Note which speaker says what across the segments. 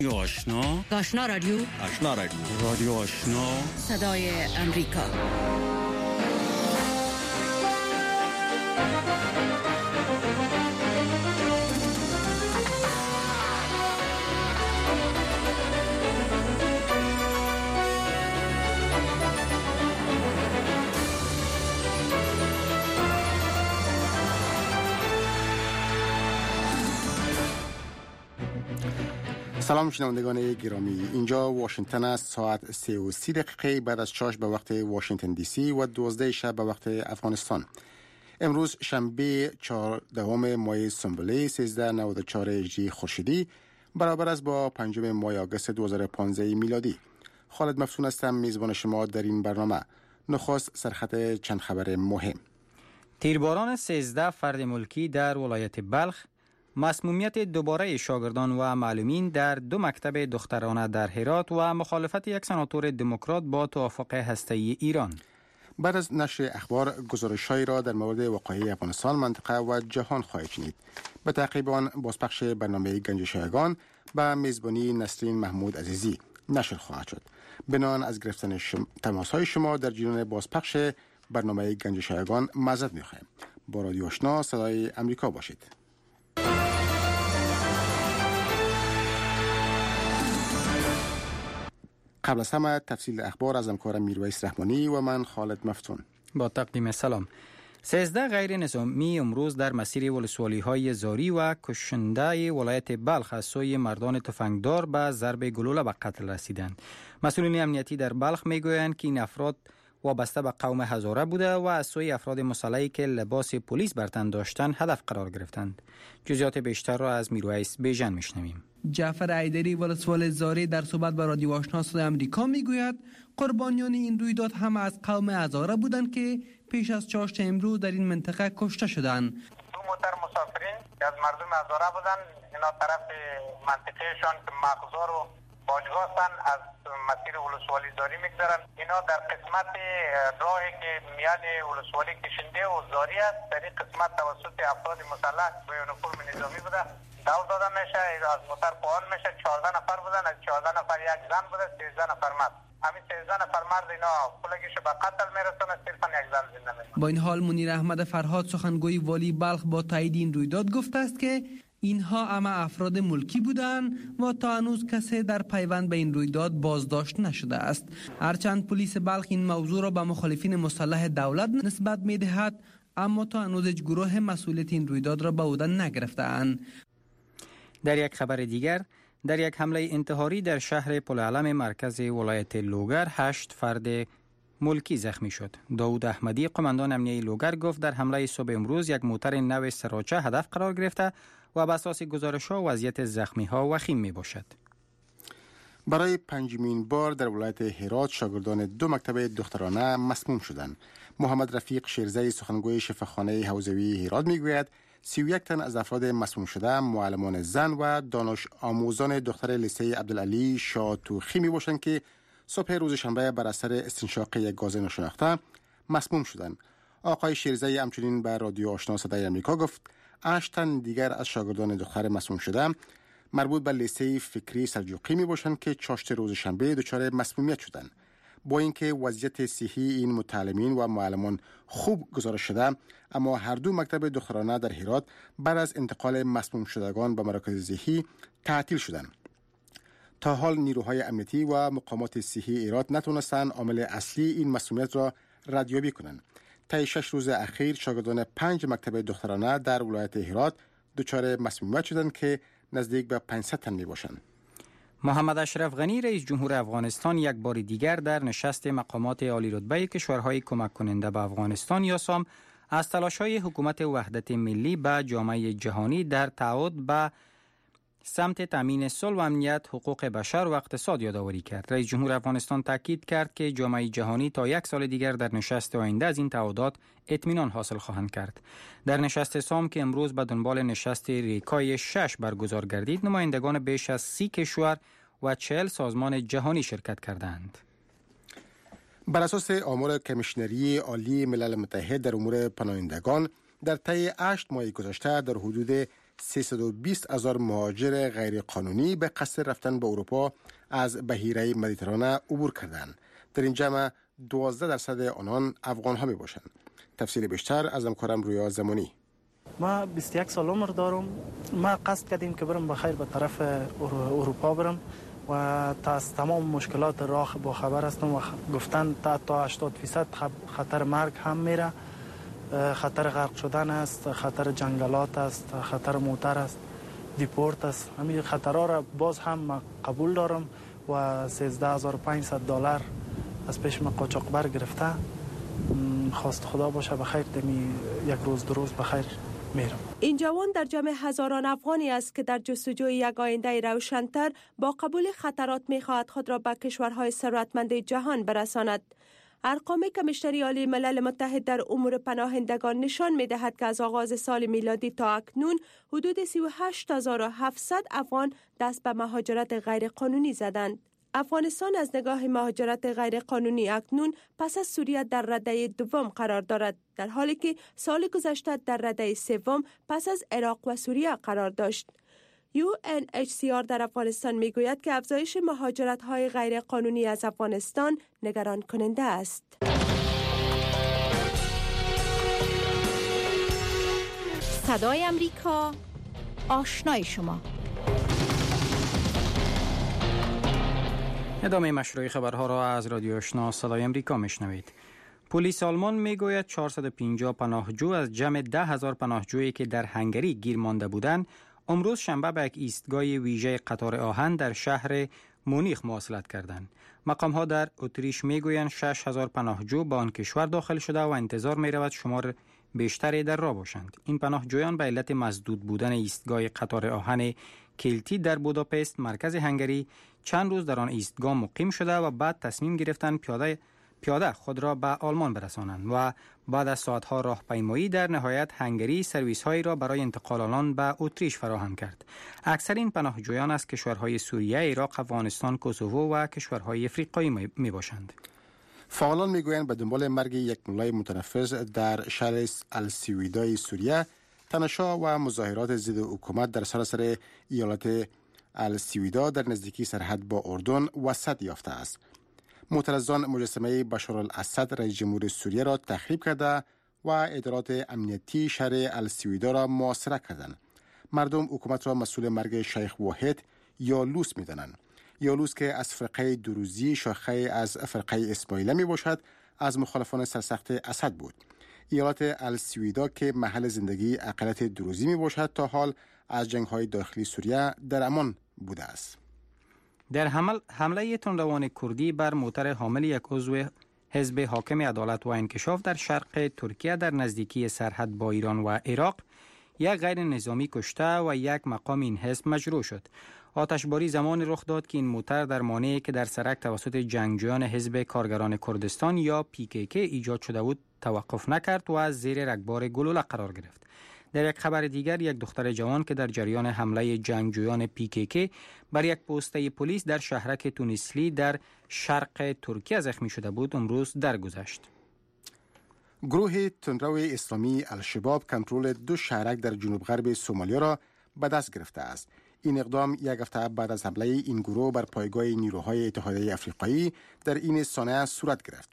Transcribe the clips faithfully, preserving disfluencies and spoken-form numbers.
Speaker 1: آشنا
Speaker 2: آشنا رادیو
Speaker 1: آشنا رادیو رادیو آشنا
Speaker 2: صدای امریکا.
Speaker 3: سلام شنوندگان گرامی، اینجا واشنگتن است. ساعت سه و سی دقیقه بعد از چاش به وقت واشنگتن دی سی و دوازده شب به وقت افغانستان. امروز شنبه چهاردهم ماه سنبله سیزده و نود و چهار هجری خورشیدی برابر است با پنجم ماه آگوست دو هزار و پانزده میلادی. خالد مفتون هستم، میزبان شما در این برنامه. نخست سرخط چند خبر مهم.
Speaker 4: تیرباران سیزده فرد ملکی در ولایت بلخ، مسمومیت دوباره شاگردان و معلمین در دو مکتب دخترانه در هرات و مخالفت یک سناتور دموکرات با توافق هسته‌ای ایران.
Speaker 3: بعد از نشر اخبار گزارش‌هایی را در مورد وقایع افغانستان، منطقه و جهان خواهید شنید. به تعقیب آن بازپخش برنامه گنج شایگان به میزبانی نسرین محمود عزیزی نشر خواهد شد. بنان از گرفتن شم... تماس‌های شما در جریان بازپخش برنامه گنج شایگان معذرت می‌خواهیم. با رادیو آشنا صدای امریکا باشید. قبل از همه تفصیل اخبار از همکارم میرویس رحمانی و من خالد مفتون.
Speaker 4: با تقدیم سلام. سیزده غیر نظامی امروز در مسیر ولسوالی های زاری و کشنده ولایت بلخ از سوی مردان تفنگدار به ضرب گلوله به قتل رسیدند. مسئولین امنیتی در بلخ میگویند که این افراد وابسته به قوم هزاره بوده و از سوی افراد مسلحی که لباس پلیس بر تن داشتند هدف قرار گرفتند. جزئیات بیشتر را از میرویس بیژن میشنویم.
Speaker 5: جعفر ایدری ولسوال زاری در صحبت با رادیو آشنا صدای امریکا میگوید قربانیان این رویداد هم از قوم هزاره بودند که پیش از چاشت امروز در این منطقه کشته شدند.
Speaker 6: دو موتر مسافرین که از مردم هزاره بودند، اینا طرف منطقهشان که مخزار و باجگاستن از مسیر ولسوالی زاری میگذرند. اینا در قسمت راهی که میان ولسوالی کشنده و زاری است، در این قسمت توسط افراد مسلح به یونیفرم نظامی بوده دور داده میشه. از موتر پایان میشه. چهارده نفر بودن، از چهارده نفر یک زن بوده، سیزده نفر مرد. همین سیزده نفر مرد اینا کلگیش به قتل میرسونه، صرفا یک زن زنده میمونه.
Speaker 5: با این حال منیر احمد فرهاد سخنگوی والی بلخ با تایید این رویداد گفته است که اینها اما افراد ملکی بودند و تا هنوز کسی در پیوند به این رویداد بازداشت نشده است. هرچند پلیس بلخ این موضوع را به مخالفین مسلح دولت نسبت میدهد، اما تا هنوز هیچ گروه مسئولیت این رویداد را به عهده نگرفته‌اند.
Speaker 4: در یک خبر دیگر، در یک حمله انتحاری در شهر پلعلم مرکز ولایت لوگر هشت فرد ملکی زخمی شد. داود احمدی قماندان امنیتی لوگر گفت در حمله صبح امروز یک موتر نو سراچه هدف قرار گرفته و بر اساس گزارش‌ها وضعیت زخمی‌ها وخیم میباشد.
Speaker 3: برای پنجمین بار در ولایت هرات شاگردان دو مکتب دخترانه مسموم شدند. محمد رفیق شیرزی سخنگوی شفاخانه حوزوی هرات میگوید سی و یک تن از افراد مسموم شده معلمان زن و دانش آموزان دختر لیسه عبدالعلی شاتوخی می باشند که صبح روز شنبه بر اثر استنشاق یک گاز ناشناخته مسموم شدند. آقای شیرزی همچنین به رادیو آشنا صدای امریکا گفت هشت تن دیگر از شاگردان دختر مسموم شده مربوط به لیسه فکری سلجوقی می باشند که چاشت روز شنبه دچار مسمومیت شدند. با اینکه وضعیت صحی این متعلمین و معلمان خوب گزارش شده، اما هر دو مکتب دخترانه در هرات بعد از انتقال مسموم شدگان به مراکز صحی تعطیل شدند. تا حال نیروهای امنیتی و مقامات صحی هرات نتونستند عامل اصلی این مسمومیت را ردیابی کنند. طی شش روز اخیر شاگردان پنج مکتب دخترانه در ولایت هرات دچار مسمومیت شدند که نزدیک به پانصد تن میباشند.
Speaker 4: محمد اشرف غنی رئیس جمهور افغانستان یک بار دیگر در نشست مقامات عالی رتبه کشورهای کمک کننده به افغانستان یاسام از تلاش‌های حکومت وحدت ملی به جامعه جهانی در تعهد به سمت تامین صلح و امنیت، حقوق بشر و اقتصاد یادآوری کرد. رئیس جمهور افغانستان تاکید کرد که جامعه جهانی تا یک سال دیگر در نشست آینده از این تعهدات اطمینان حاصل خواهند کرد. در نشست سام که امروز به دنبال نشست ریکای شش برگزار گردید، نمایندگان بیش از سی کشور و چهل سازمان جهانی شرکت کردند.
Speaker 3: بر اساس آمار کمیشنری عالی ملل متحد در امور پناهندگان، در طی هشت ماه گذشته در حدود سیصد و بیست هزار مهاجر غیر قانونی به قصد رفتن به اروپا از بحیره مدیترانه عبور کردند. در این جمع دوازده درصد آنان افغان ها می باشند. تفصیل بیشتر از همکارم رویا زمانی.
Speaker 7: ما بیست و یک سال عمر دارم. ما قصد کردیم که برم بخیر به طرف اروپا برم و تا از تمام مشکلات راه با خبر هستم و گفتن تا تا هشتاد درصد خطر مرگ هم میره، خطر غرق شدن است، خطر جنگلات است، خطر موتر است، دیپورت است. همین خطرها را باز هم قبول دارم و سیزده هزار و پانصد دلار از پیش من قاچاقبر گرفته. خواست خدا باشه بخیر دمی یک روز دو روز بخیر میرم.
Speaker 8: این جوان در جمع هزاران افغانی است که در جستجوی یک آینده روشن‌تر با قبول خطرات می‌خواهد خود را به کشورهای ثروتمند جهان برساند. ارقام کمیشنری عالی ملل متحد در امور پناهندگان نشان می‌دهد که از آغاز سال میلادی تا اکنون حدود سی و هشت هزار و هفتصد افغان دست به مهاجرت غیرقانونی زدند. افغانستان از نگاه مهاجرت غیرقانونی اکنون پس از سوریه در رده دوم قرار دارد، در حالی که سال گذشته در رده سوم پس از عراق و سوریه قرار داشت. یو ان اچ سی آر در افغانستان میگوید که افزایش مهاجرت‌های غیرقانونی از افغانستان نگران کننده است.
Speaker 2: صدای امریکا، آشنای شما.
Speaker 4: ادامه مشروع خبرها را از رادیو آشنا صدای امریکا میشنوید. پلیس آلمان میگوید چهارصد و پنجاه پناهجو از جمع ده هزار پناهجویی که در هنگری گیر مانده بودند، امروز شنبه به یک ایستگاه ویژه قطار آهن در شهر مونیخ مواصلت کردند. مقام‌ها در اتریش میگویند شش هزار پناهجو به آن کشور داخل شده و انتظار می‌رود شمار بیشتری در راه باشند. این پناهجویان به علت مسدود بودن ایستگاه قطار آهن کلتی در بوداپست مرکز هنگری چند روز در آن ایستگاه مقیم شده و بعد تصمیم گرفتند پیاده پیاده خود را به آلمان برسانند و بعد از ساعتها راهپیمایی در نهایت هنگری سرویس هایی را برای انتقال آنان به اتریش فراهم کرد. اکثر این پناهجویان از کشورهای سوریه، عراق، افغانستان، کوسوو و کشورهای افریقایی می باشند.
Speaker 3: فعالان میگویند به دنبال مرگ یک ملای متنفذ در شهر السویدای سوریه، تنش‌ها و مظاهرات ضد حکومت در سراسر ایالت السویدا در نزدیکی سرحد با اردن وسعت یافته است. معترضان مجسمه بشار الاسد رئیس جمهور سوریه را تخریب کرده و ادارات امنیتی شهر السویدا را محاصره کردند. مردم حکومت را مسئول مرگ شیخ واحد یالوس می‌دانند. یالوس که از فرقه دروزی شاخه از فرقه اسماعیله می باشد، از مخالفان سرسخت اسد بود. ایالت السویدا که محل زندگی اقلیت دروزی می باشد تا حال از جنگ‌های داخلی سوریه در امان بوده است.
Speaker 4: در حمل حمله تندروان کردی بر موتر حامل یک عضو حزب حاکم عدالت و انکشاف در شرق ترکیه در نزدیکی سرحد با ایران و عراق، یک غیر نظامی کشته و یک مقام این حزب مجروح شد. آتشباری زمان رخ داد که این موتر در مانعی که در سرک توسط جنگجویان حزب کارگران کردستان یا پی کی کی ایجاد شده بود توقف نکرد و از زیر رگبار گلوله قرار گرفت. در یک خبر دیگر، یک دختر جوان که در جریان حمله جنگجویان پی کی کی بر یک پوسته پلیس در شهرک تونسلی در شرق ترکیه زخمی شده بود، امروز درگذشت.
Speaker 3: گروه تندرو اسلامی الشباب کنترل دو شهرک در جنوب غرب سومالیا را به دست گرفته است. این اقدام یک هفته بعد از حمله این گروه بر پایگاه نیروهای اتحادیه افریقایی در این سانحه صورت گرفت.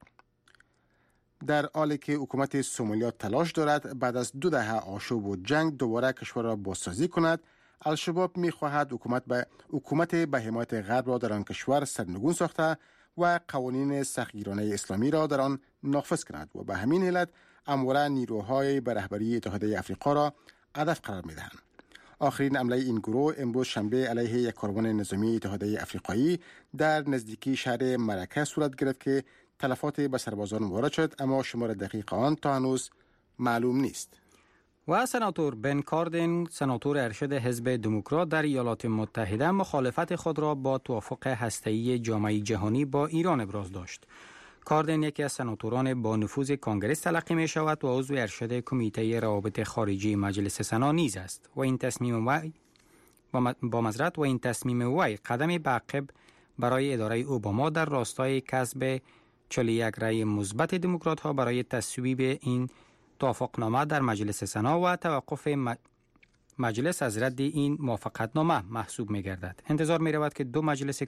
Speaker 3: در حالی که حکومت سومالیا تلاش دارد بعد از دو دهه آشوب و جنگ دوباره کشور را بازسازی کند، الشباب می‌خواهد حکومت به حکومت به حمایت غرب را در آن کشور سرنگون ساخته و قوانین سختگیرانه اسلامی را در آن نافذ کند و به همین علت همواره نیروهای به رهبری اتحادیه افریقا را هدف قرار می‌دهند. آخرین حمله این گروه امروز شنبه علیه یک کاروان نظامی اتحادیه افریقایی در نزدیکی شهر مرکه صورت گرفت که تلفات به سربازان وارد شد، اما شمار دقیق آن تا هنوز معلوم نیست.
Speaker 4: و سناتور بن کاردن، سناتور ارشد حزب دموکرات در ایالات متحده، مخالفت خود را با توافق هسته‌ای جامعه جهانی با ایران ابراز داشت. کاردن یکی از سناتوران با نفوذ کانگرس تلقی می شود و عضو ارشد کمیته روابط خارجی مجلس سنا نیز است و این تصمیم وی با مزرعت و این تصمیم وی قدمی به عقب برای اداره اوباما در راستای کسب چهل و یک رأی مثبت دموکرات ها برای تصویب این توافقنامه در مجلس سنا و توقف م... مجلس از رد این موافقتنامه محسوب می گردد. انتظار می رود که دو مجلس